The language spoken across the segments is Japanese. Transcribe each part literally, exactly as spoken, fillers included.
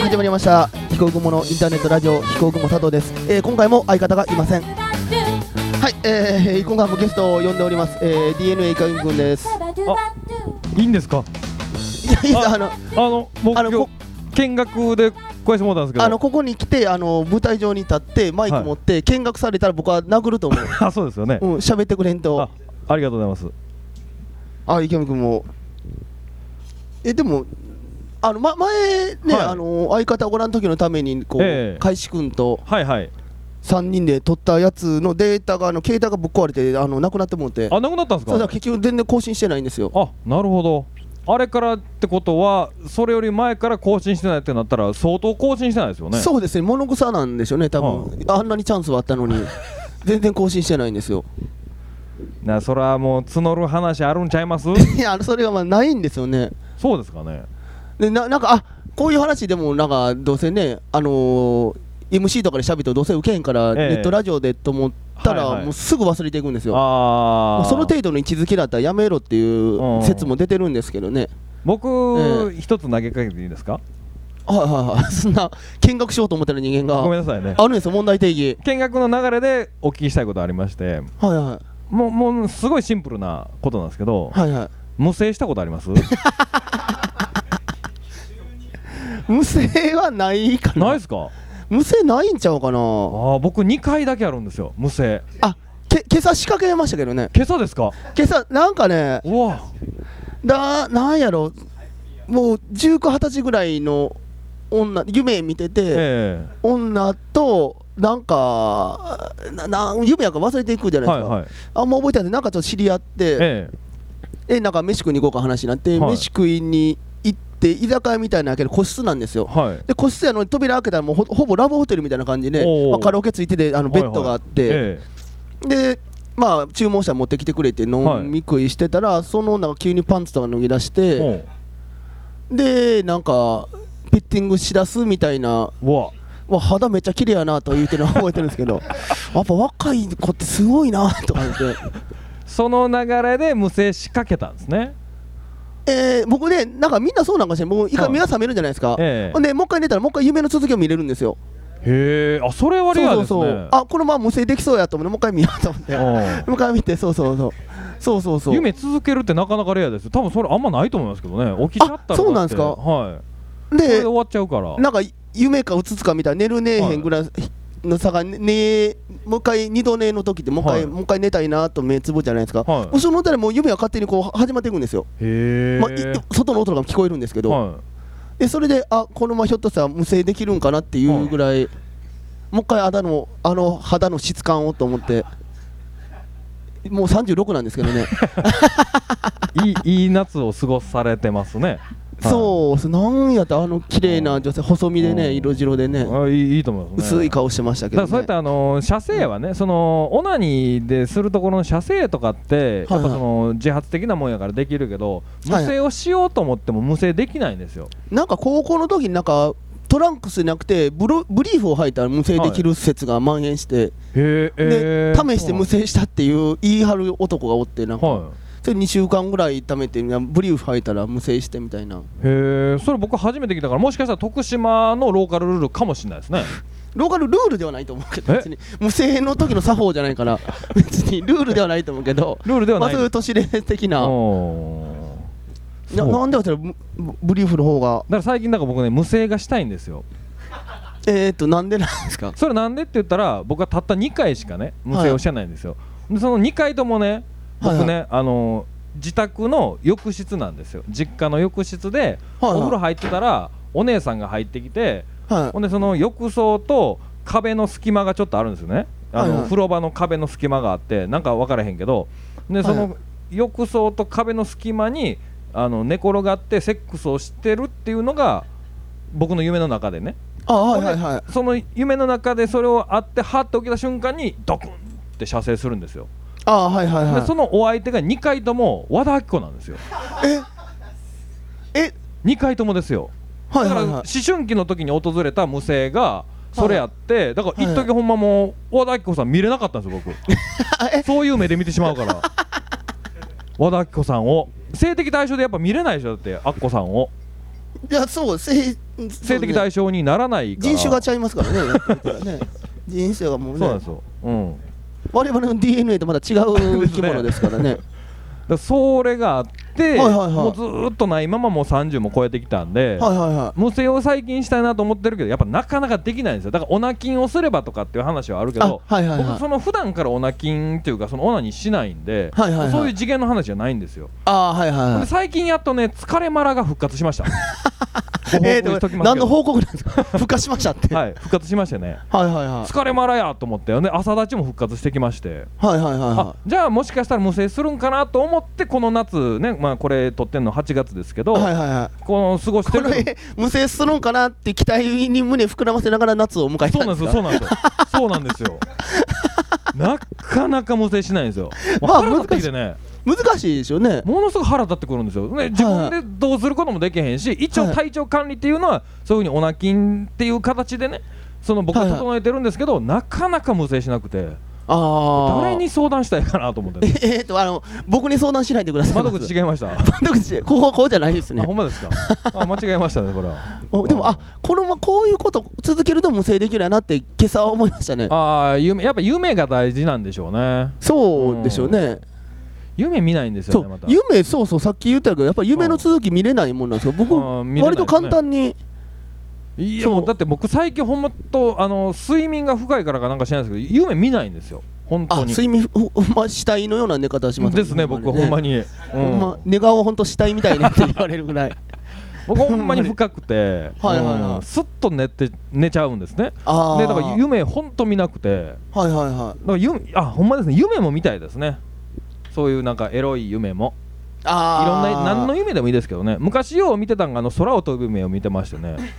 始まりました飛行雲のインターネットラジオ飛行雲佐藤です、えー、今回も相方がいません。はい、えー、今回もゲストを呼んでおります、えー、ディーエヌエー イカゲン君です。 あ、いいんですか？ いやいや、あのあの僕今日見学で来やしてもらったんですけど、 あのここに来てあの舞台上に立ってマイク持って、はい、見学されたら僕は殴ると思う。 あ、そうですよね。 うん、喋ってくれんと。 あ、ありがとうございます。 あ、池上君もえでもあの、ま、前ね、はい、あの相方おらん時のためにこう、えー、海士君とはいはいさんにんで撮ったやつのデータがあの携帯がぶっ壊れてあのなくなってもうて。 あ、なくなったんですか？ そうだ、結局全然更新してないんですよ。 あ、なるほど。あれからってことはそれより前から更新してないってなったら相当更新してないですよね。 そうですね、物臭なんでしょうね多分、はい、あんなにチャンスはあったのに全然更新してないんですよ。 な、それはもう募る話あるんちゃいます？ いや、それがまあないんですよね。 そうですかね。 で な, なんかあこういう話でもなんかどうせね、あのー、エムシー とかでしゃべってどうせ受けへんから、ええ、ネットラジオでと思ったら、はいはい、もうすぐ忘れていくんですよ。あ、その程度の位置づけだったらやめろっていう説も出てるんですけどね。 僕、 ええ、 一つ投げかけていいですか？ はいはいはい。そんな見学しようと思ってる人間がごめんなさいね、 あるんですよ、問題定義。 見学の流れでお聞きしたいことありまして、 はいはい、 もう、もうすごいシンプルなことなんですけど、 はいはい、 無声したことあります？ 無声はないかな。 ないですか？ 無声ないんちゃうかな。 あ、僕にかいだけあるんですよ、無声。 あ、け今朝仕掛けましたけどね。 今朝ですか？ 今朝なんかね、 うわ、 だなんやろ、もうじゅうきゅう、はたちぐらいの女、夢見てて、ええ、女となんかなな夢やから忘れていくじゃないですか、はいはい、あんま覚えてない。なんかちょっと知り合って、ええ、えなんか飯食いに行こうか話になって、はい、飯食いに行って居酒屋みたいなけど個室なんですよ、はい、で個室やのに扉開けたらもう ほ, ほぼラブホテルみたいな感じで、まあ、カラオケついててあのベッドがあって、はいはい、ええ、でまあ注文したら持ってきてくれて飲み食いしてたら、はい、その女が急にパンツとか脱ぎ出して、でなんかピッティングしだすみたいな。うわ、わ肌めっちゃ綺麗やなと言ってるの覚えてるんですけどやっぱ若い子ってすごいなと思ってその流れで無声仕掛けたんですね。 えー、僕ね、なんかみんなそうなんかしら、もう一回目が覚めるじゃないですか、はい、えー、でもう一回寝たらもう一回夢の続きを見れるんですよ。 へー、あ、それはレアですね。そうそうそう、 あ、このまま無声できそうやと思ってもう一回見ようと思ってもう一回見て、そうそうそうそうそうそう、 夢続けるってなかなかレアですよ。多分それあんまないと思いますけどね。起きちゃったら。 あ、そうなんですか。 はい、 でそれで終わっちゃうから、 なんか夢かうつつかみたいな、寝る寝えへんぐらいの差が、ねね、もう一回二度寝の時ってもう一回、はい、もう一回寝たいなと目つぶじゃないですか、はい、その歌でもう夢は勝手にこう始まっていくんですよ。へー、まあ、外の音が聞こえるんですけど、はい、でそれであこのままひょっとしたら無声できるんかなっていうぐらい、はい、もう一回あの、あの肌の質感をと思って、もうさんじゅうろくなんですけどねいい、いい夏を過ごされてますね。 そう、なんやったあの綺麗な女性、細身でね、色白でね、 あ、いい、いいと思いますね。 薄い顔してましたけど、ね、 だからそういったあの射精はね、そのオナニーでするところの射精とかって、やっぱその自発的なもんやからできるけど、無声をしようと思っても無声できないんですよ。 なんか高校の時になんかトランクスじゃなくてブロブリーフを履いたら無声できる説が蔓延して、はい、へで試して無声したっていう言い張る男がおって、なんか、はい、それにしゅうかんぐらい貯めてブリーフ履いたら無声してみたいな。 へえ、それ僕初めて聞いたから、もしかしたら徳島のローカルルールかもしれないですね。 ローカルルールではないと思うけど、別に無声の時の作法じゃないから別にルールではないと思うけど、 ルールではない、 まあ、そういう都市伝的な。な, なんでかってブ, ブリーフの方が。 だから最近なんか僕ね、無声がしたいんですよ。 えーっとなんでなんですか？ それなんでって言ったら、僕はたったにかいしかね無声をしてないんですよ、はい、でそのにかいともね、僕ね、はいはい、あの自宅の浴室なんですよ。実家の浴室で、はいはい、お風呂入ってたらお姉さんが入ってきて、はい、ほんでその浴槽と壁の隙間がちょっとあるんですよね。あの、はいはい、風呂場の壁の隙間があって、なんか分からへんけど、でその浴槽と壁の隙間にあの寝転がってセックスをしてるっていうのが僕の夢の中でね。あ、はいはいはい、その夢の中でそれをあって、はって起きた瞬間にドクンって射精するんですよ。 あ、はいはいはい、 でそのお相手がにかいとも和田アキ子なんですよ。 ええにかいともですよ。だから思春期の時に訪れた無声がそれやって、だから一時ほんまもう和田アキ子さん見れなかったんですよ僕そういう目で見てしまうから和田アキ子さんを性的対象でやっぱ見れないでしょ、だってアッコさんを。 いやそう性性的対象にならないから人種がちゃいますからねやってるからね人種がもうねそうなんですよ、うん、 我々の ディーエヌエー とまた違う生き物ですからねだそれがあって、 はいはいはい、 もうずーっとないままもうさんじゅうも超えてきたんで、 はいはいはい、 無性を最近したいなと思ってるけどやっぱなかなかできないんですよ。だからオナキンをすればとかっていう話はあるけど、 はいはいはい、 僕その普段からオナキンっていうかそのオナにしないんで、はいはいはい、そういう次元の話じゃないんですよ。 あ、はいはいはい、 で最近やっとね疲れマラが復活しましたえー、何の報告なんですか復活しましたってはい復活しましてねはいはいはい疲れマラやと思ってで朝立ちも復活してきましてはいはいはい、はい、 あじゃあもしかしたら無制するんかなと思ってこの夏ねまあこれ撮ってんのはちがつですけど、はいはいはい、この過ごしてるこれ無制するんかなって期待に胸膨らませながら夏を迎えたんですか。 そうなんですよそうなんですよなかなか無制しないんですよ。まあ腹立ってきてね難しいですよね。 ものすごく腹立ってくるんですよ、ね、自分でどうすることもできへんし、はい、一応体調管理っていうのはそういうふうにオナキンっていう形でねその僕は整えてるんですけど、はいはい、なかなか無制しなくてあ誰に相談したいかなと思って、ね、 えーっとあの僕に相談しないでください。 窓口違いました窓口こここうじゃないですね。 あほんまですかあ間違えましたねこれはでもあこのままこういうこと続けると無制できるやなって今朝は思いましたね。 ああ夢やっぱ夢が大事なんでしょうね。 そうでしょうね、うん夢見ないんですよねまた。 夢そうそうさっき言ったけどやっぱり夢の続き見れないもんなんですよ僕割と簡単に。 いやもうだって僕最近ほんまとあの睡眠が深いからかなんか知らないですけど夢見ないんですよ本当に。 睡眠ほんま死体のような寝方しますですね僕ほんまに、うん、 ほんま寝顔ほんと死体みたいにって言われるぐらい僕ほんまに深くてはいはい、はい、すっと寝て寝ちゃうんですね。でだから夢ほんと見なくてはいはいはいだから夢あほんまですね夢も見たいですね。そういうなんかエロい夢もあいろんな何の夢でもいいですけどね。昔よう見てたんがあの空を飛ぶ夢を見てましてね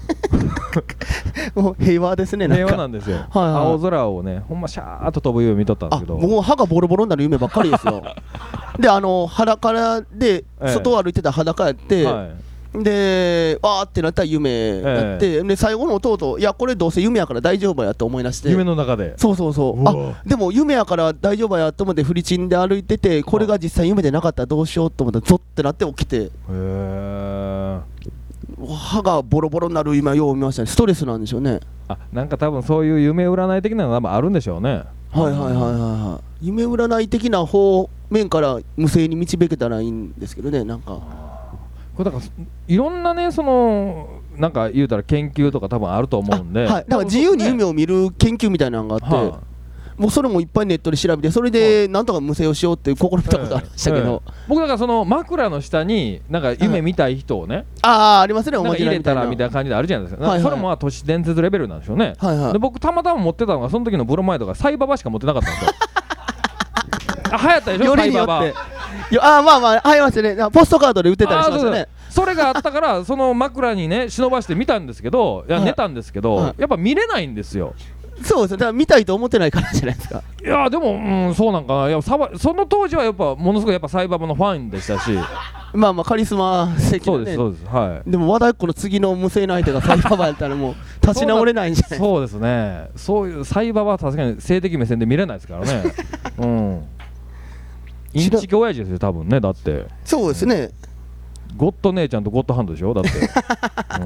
もう平和ですね。なんか平和なんですよ、はいはい、青空をねほんまシャーっと飛ぶ夢見とったんですけどもう歯がボロボロになる夢ばっかりですよであの裸で外を歩いてた裸やって、ええはいでわーってなったら夢やって、ええ、で最後の弟いやこれどうせ夢やから大丈夫やと思い出して夢の中でそうそうそうあでも夢やから大丈夫やと思ってフリチンで歩いててこれが実際夢でなかったらどうしようと思ったらゾッってなって起きてへー歯がボロボロになる夢よう見ましたね。ストレスなんでしょうね。 あなんか多分そういう夢占い的なのが多分あるんでしょうね。 はいはいはいはいはい。夢占い的な方面から無性に導けたらいいんですけどね。なんかこれだからいろんなねそのなんか言うたら研究とか多分あると思うんで、はい、 だから自由に夢を見る研究みたいなのがあって、はあ、もうそれもいっぱいネットで調べてそれでなんとか無性をしようっていう試みたことありましたけど、えええ、 僕だからその枕の下になんか夢見たい人をね、はい、 ああありますねなんか入れたらみたいな感じであるじゃないですか、はいはい、それもまあ都市伝説レベルなんでしょうね、はいはい、で僕たまたま持ってたのがその時のブロマイドがサイババしか持ってなかったんですよあ流行ったでしょサイババ。 いやあまあまあ流行りましたね。ポストカードで売ってたりしましたね。 それがあったからその枕にね忍ばして見たんですけどいや寝たんですけど、はい、やっぱ見れないんですよ。 そうですね。だから見たいと思ってないからじゃないですか。 いやでも、うん、そうなんかないやその当時はやっぱものすごいやっぱサイババのファンでしたしまあまあカリスマ的なね。そうですそうです、はい、でも和田っ子の次の無性な相手がサイババやったらもう立ち直れないんじゃないですか。 そうですね。そういうサイババは確かに性的目線で見れないですからねうんインチキ親父ですよ多分ね。だってそうですね、 うん、ゴッド姉ちゃんとゴッドハンドでしょだって、うん、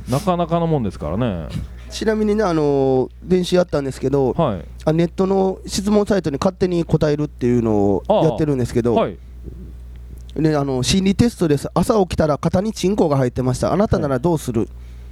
なかなかのもんですからね。 ちなみにねあのー、練習やったんですけど、はい、あネットの質問サイトに勝手に答えるっていうのをやってるんですけど、はい、ね、あの心理テストです。朝起きたら肩にチンコが入ってました。あなたならどうする、はい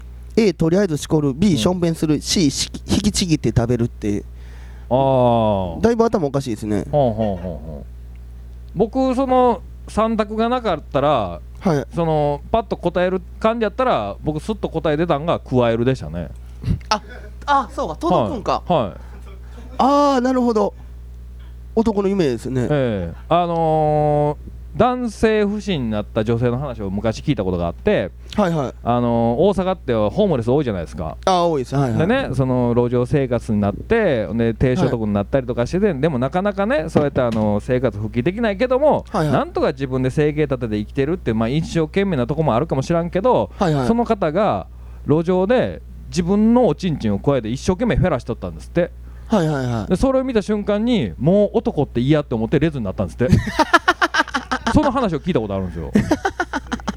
、A とりあえずしこる B しょんべんする、うん、C 引きちぎって食べるって。あだいぶ頭おかしいですね。ほうほうほうほう。 僕そのさん択がなかったら、はい、そのパッと答える感じやったら僕スッと答え出たんが加えるでしたね。 ああそうか届くんか、 はいはい、 ああなるほど男の夢ですね、 えー、あのー男性不信になった女性の話を昔聞いたことがあって、はいはい、あのー、大阪ってホームレス多いじゃないですか。 あ多いです、はいはい、 でねその路上生活になってで低所得になったりとかしてて、はい、でもなかなかねそうやってあの生活復帰できないけども、はいはい、なんとか自分で生計立てて生きてるって、まあ、一生懸命なとこもあるかもしらんけど、はいはい、その方が路上で自分のおちんちんを加えて一生懸命フェラしとったんですって。はいはいはい、でそれを見た瞬間にもう男って嫌って思ってレズになったんですってその話を聞いたことあるんですよ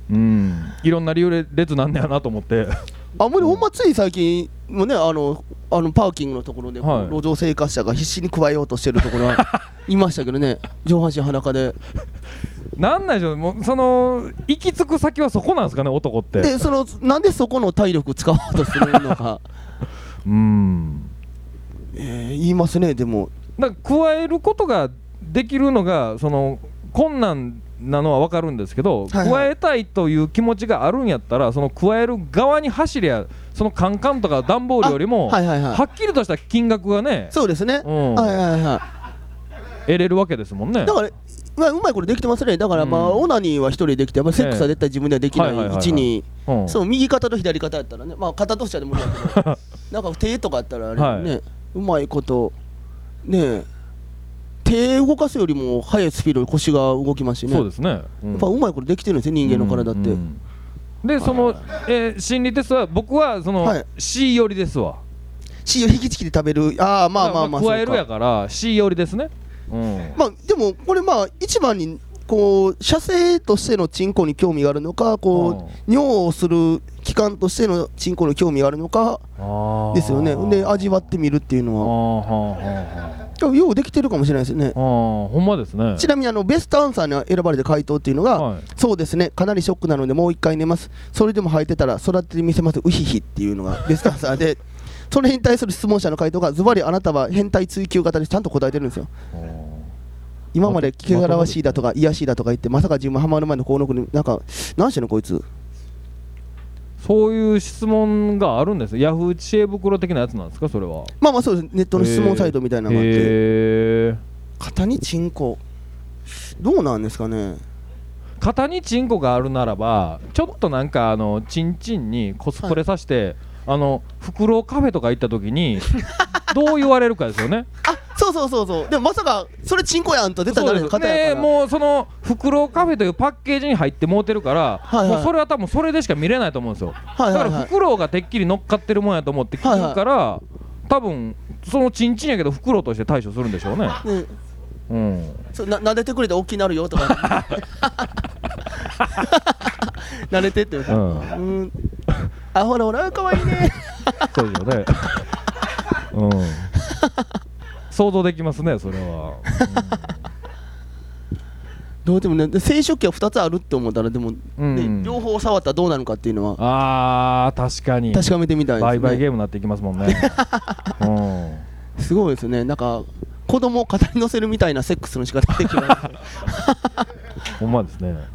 うんいろんな理由で列なんねやなと思ってあんまりほんまつい最近もねあのあのパーキングのところで、はい、路上生活者が必死に加えようとしてるところはいましたけどね上半身裸でなんなんでしょうもうその行き着く先はそこなんですかね男ってでそのなんでそこの体力使おうとするのかうーん、 えー、言いますねでもなんか加えることができるのがその困難なのは分かるんですけど、はいはい、加えたいという気持ちがあるんやったらその加える側に走りゃそのカンカンとか段ボールよりも は,、はいはいはい、はっきりとした金額がねそうですね、うん、はいはいはい得れるわけですもんねだからまあ、うまいことできてますねだからまあ、うん、オナニーは一人できてやっぱりセックスは絶対自分ではできない位置にそう右肩と左肩やったらねまあ片としてはでもいいやけどなんか手とかやったらあれね、はい、うまいことね手動かすよりも速いスピードで腰が動きますしねそうですね、 うん、やっぱうまいことできてるんですよ人間の体って、うんうん、でその、えー、心理テストは僕はその、はい、C 寄りですわ C を引きちきで食べるああまあまあまあ加えるやから C 寄りですねうん、 まあでもこれまあ一番にこう射精としてのチンコに興味があるのかこう尿をする器官としてのチンコに興味があるのかですよねで味わってみるっていうのはようできてるかもしれないですねあほんまですねちなみにあのベストアンサーに選ばれた回答っていうのが、はい、そうですねかなりショックなのでもう一回寝ますそれでも吐いてたら育ててみせますウヒヒっていうのがベストアンサーでそれに対する質問者の回答がズバリあなたは変態追求型でちゃんと答えてるんですよ今まで汚らわしいだとか癒やしいだとか言ってまさか自分ハマる前の河野君になんか何してんのこいつそういう質問があるんですヤフー知恵袋的なやつなんですかそれはまあまあそうですネットの質問サイトみたいなのがあって肩にチンコどうなんですかね肩にチンコがあるならばちょっとなんかあのチンチンにコスプレさせて、はいあのフクロウカフェとか行った時にどう言われるかですよねあそうそうそうそうでもまさかそれチンコやんと出たら誰の肩やからもうそのフクロウカフェというパッケージに入ってもうてるから、はいはい、もうそれは多分それでしか見れないと思うんですよ、はいはいはい、だからフクロウがてっきり乗っかってるもんやと思って聞くから、はいはい、多分そのチンチンやけどフクロウとして対処するんでしょうね、ねうん、 そな撫でてくれて大きくなるよとか撫でてって言うから、うんうん、あほらほらかわいいねそうですよね、うん、想像できますねそれは、 うん、どうでもね生殖器はふたつあるって思ったらでも、うん、両方触ったらどうなるかっていうのはあー確かに確かめてみたいですねバイバイゲームになっていきますもんね、 うん、すごいですねなんか子供を肩に乗せるみたいなセックスの仕方できないほんまですね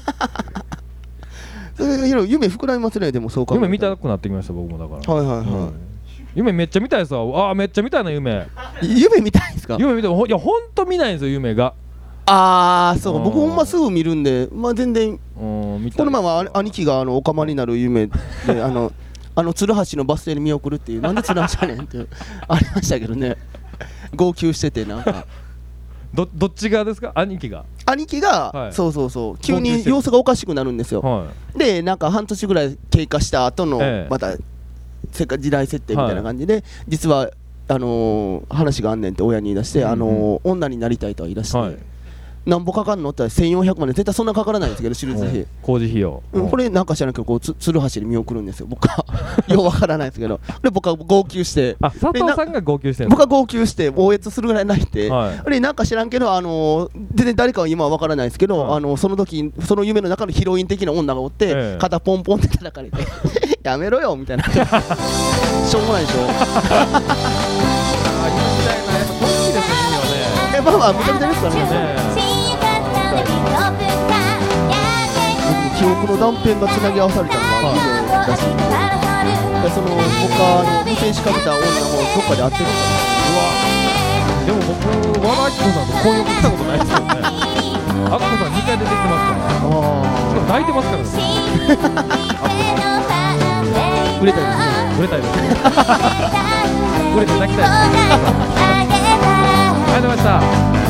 それ夢膨らみますねでもそうか夢見たくなってきました僕もだからはいはいはい、うん、 夢めっちゃ見たいですわあめっちゃ見たいな夢夢見たいですか夢見たいいやほんと見ないんですよ夢がああそう僕ほんますぐ見るんでまあ全然この前は兄貴があのおかまになる夢であのあの鶴橋のバス停に見送るっていうなんで鶴橋やねんってありましたけどね号泣しててなんかど, どっち側ですか兄貴が兄貴が、はい、そうそうそう急に様子がおかしくなるんですよ、はい、でなんか半年ぐらい経過した後の、ええ、またせっか時代設定みたいな感じで、はい、実はあのー、話があんねんって親に言い出して、うんうんあのー、女になりたいとは言い出して、はいなんぼかかんのって言ったらせんよんひゃくまで絶対そんなかからないんですけど手術費工事費用、 うん、これなんか知らないけどこうつ鶴橋に見送るんですよ僕はようわからないですけどで僕は号泣してあ佐藤さんが号泣してる僕は号泣して応援するぐらい泣いて、はい、でなんか知らんけど、あのー、全然誰かは今はわからないですけど、はいあのー、その時その夢の中のヒロイン的な女がおって、ええ、肩ポンポンって叩かれてやめろよみたいなしょうもないでしょありましたよねやっぱ好きですねえまあまあむちゃむちゃですからね記憶の断片がつなぎ合わされたのがいいのだしその他に無線仕掛けた女もどっかで会ってるからうわでも僕和田アキ子さんと婚約したことないですよねアッコさんにかい出てきてますからしかも泣いてますからね売れたいですね売れたいですね売れて泣きたいですねありがとうございました